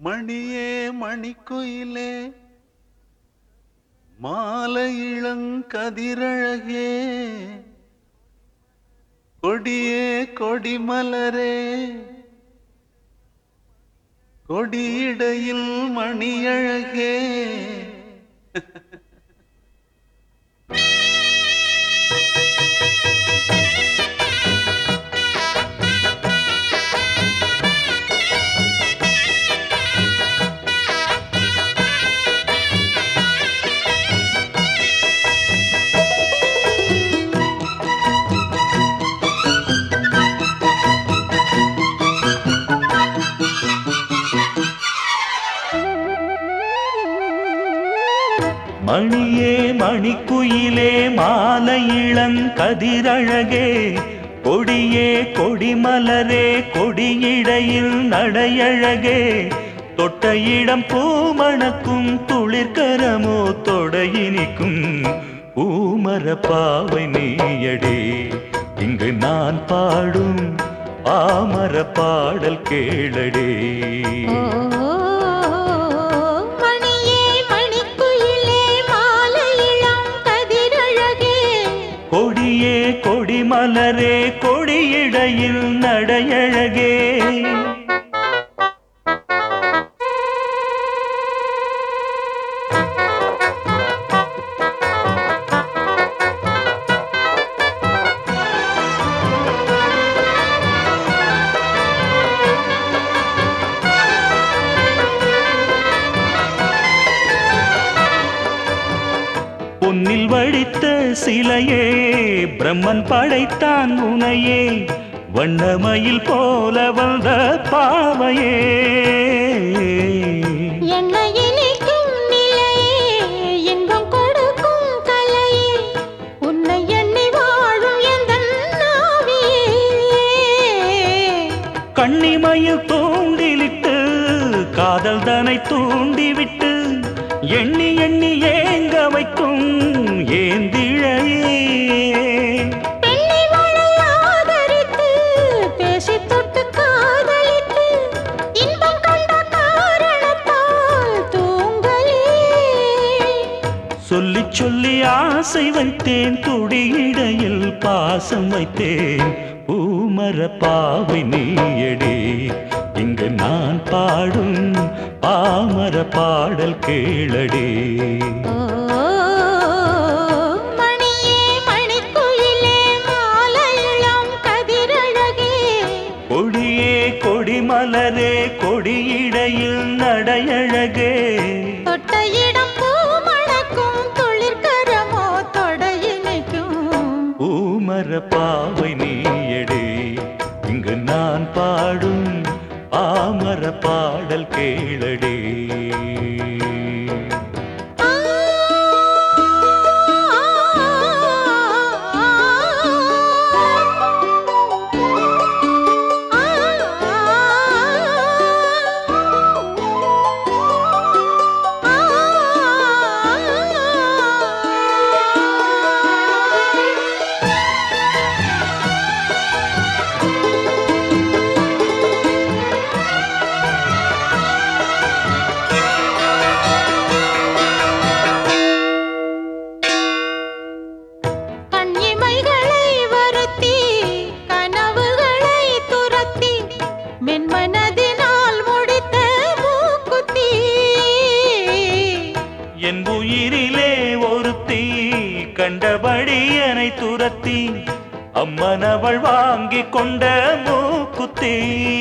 மணியே மணிக்குயிலே மாலை இளங்கதிரழகே கொடியே கொடிமலரே கொடியிடையில் மணியழகே மணியே மணிக்குயிலே மாலை இளங்கதிரழகே கொடியே கொடிமலரே கொடியிடையில் நடையழகே தொட்ட இடம் பூமணக்கும் துளிர்கரமோ தொடையினிக்கும் பூமர பாவை நீயடே இங்கு நான் பாடும் பாமர பாடல் கேளடே. கொடியே கொடிமலரே கொடியிடையில் நடையழகே பொன்னில் வடித்த சிலையே பிரம்மன் படைத்தான் உனையே வண்ணமயில் போல வந்த பாவையே என்னை இனிக்கும் நிலையே இன்பம் கொடுக்கும் கலையே உன்னை எண்ணி வாழும் எந்தன் நாவியே கண்ணிமயில் தூண்டிலிட்டு காதல் தனை தூண்டிவிட்டு எண்ணி எண்ணி ஏங்க வைக்கும் ஏந்திழையே பெண்ணை மழை ஆதரித்து பேசி தொட்டு காதலித்து இன்பம் கண்ட காரணத்தால் தூங்கலே சொல்லி சொல்லி ஆசை வைத்தேன் துடியிடையில் பாசம் வைத்தேன் பூமர பாவை நீயடே இங்கு நான் பாடும் பாமர பாடல் கேளடே. மணியே மணிக்குயிலே மாலை இளங்கதிரழகே கொடியே கொடிமலரே கொடியிடையில் நடையழகே தொட்ட இடம் பூமணக்கும் துளிர்கரமோ தொடையினிக்கும் பூமர பாவை நீயடே இங்கு நான் பாடும் பாமர பாடல் கேளடே. என் உயிரிலே ஒருத்தி கண்டபடி என்னை துரத்தி அம்மன் அவள் வாங்கி கொண்ட மூக்குத்தி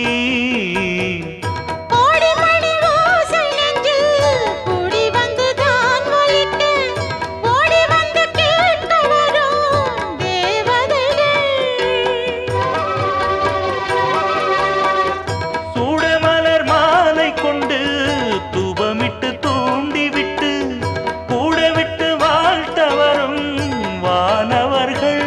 சூடமலர் மாலை கொண்டு தூபமிட்டு தூண்டிவிட்டு கூட விட்டு வாழ்த்த வரும் வானவர்கள்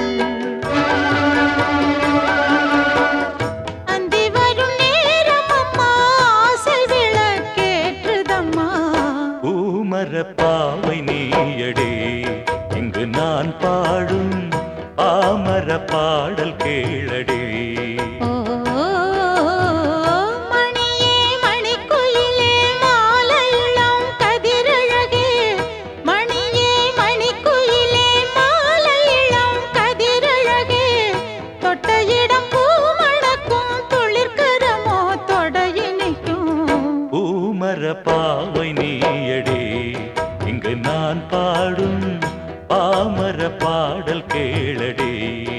அந்தி வரும் நேரம் அம்மா ஆசை விளக்கேற்றுதம்மா பூமர பாவை நீயடே இங்கு நான் பாடும் பாமர பாடல் கேளடே. மணியே மணிக்குயில் பாடும் பாமர பாடல் கேளடி.